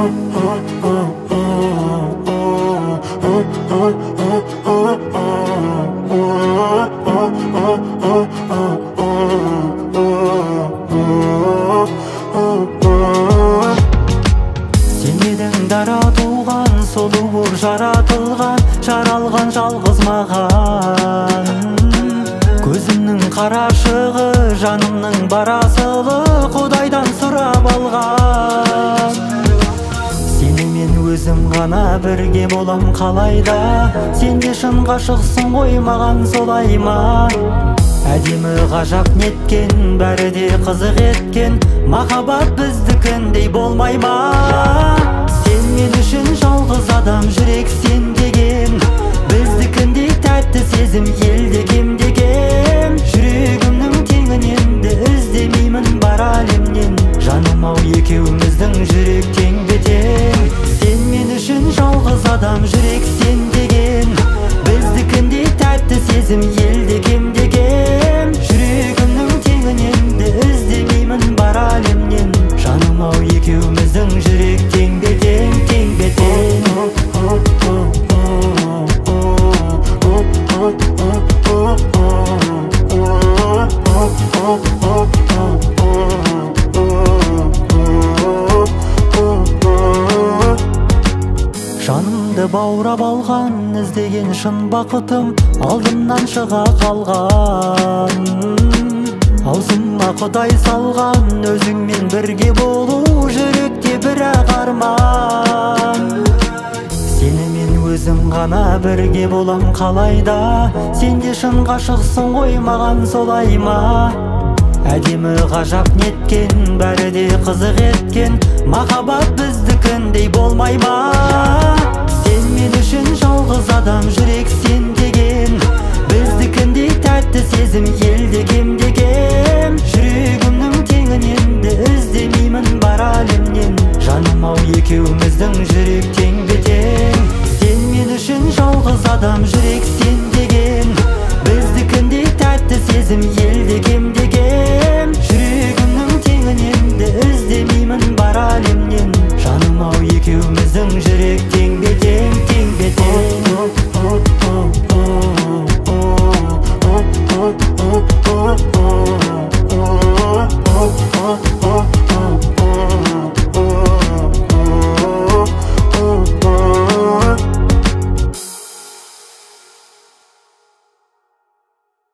Сен дара туған, сұлу боп жаратылған, жаралған жалғыз маған. Көзімнің қарашығы, жанымның барасылы, Құдайдан сұрап алған. Сені мен өзім ғана бірге болам қалайда, сен де шын ғашықсың ғой маған солай ма? Әдемі ғажап неткен, бәрі де қызық еткен, махаббат біздікіндей болмай ма? Сен мен үшін жалғыз адам, жүрек сен деген, біздікіндей тәтті сезім елде кем деген. Жүрегімнің теңінен де іздемеймін бар әлемнен, жаным ау екеуміздің жүрек тең бе тең. Сен мен үшін жалғыз адам, жүрек сен деген, біздікіндей тәтті сезім елде кем деген. Жүрегімнің теңінен де іздемеймін бар әлемнен, жаным ау екеуміздің жүрек тең бе тең, тең бе тең. Жанымды баурап алған, іздеген шын бақытым алдымнан шыға қалған. Аузыма Құдай салған, өзіңмен бірге болу жүректе бір-ақ арман. Сені мен өзім ғана бірге болам қалайда, сен де шын ғашықсың ғой маған солай ма? Әдемі ғажап неткен, бәрі де қызық еткен, махаббат біздікіндей болмай ма? Сен мен үшін жалғыз адам, жүрек сен деген, біздікіндей тәтті сезім